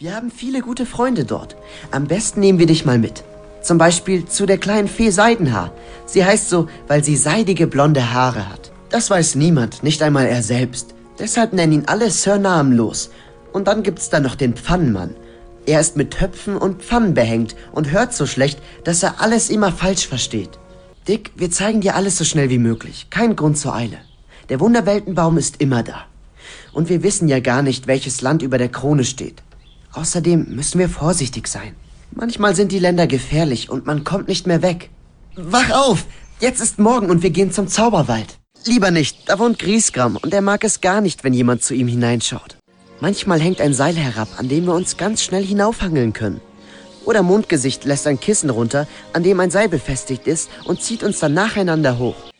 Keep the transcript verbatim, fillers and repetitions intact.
Wir haben viele gute Freunde dort. Am besten nehmen wir dich mal mit. Zum Beispiel zu der kleinen Fee Seidenhaar. Sie heißt so, weil sie seidige blonde Haare hat. Das weiß niemand, nicht einmal er selbst. Deshalb nennen ihn alle Sir Namenlos. Und dann gibt's da noch den Pfannenmann. Er ist mit Töpfen und Pfannen behängt und hört so schlecht, dass er alles immer falsch versteht. Dick, wir zeigen dir alles so schnell wie möglich. Kein Grund zur Eile. Der Wunderweltenbaum ist immer da. Und wir wissen ja gar nicht, welches Land über der Krone steht. Außerdem müssen wir vorsichtig sein. Manchmal sind die Länder gefährlich und man kommt nicht mehr weg. Wach auf! Jetzt ist morgen und wir gehen zum Zauberwald. Lieber nicht, da wohnt Griesgram und er mag es gar nicht, wenn jemand zu ihm hineinschaut. Manchmal hängt ein Seil herab, an dem wir uns ganz schnell hinaufhangeln können. Oder Mondgesicht lässt ein Kissen runter, an dem ein Seil befestigt ist und zieht uns dann nacheinander hoch.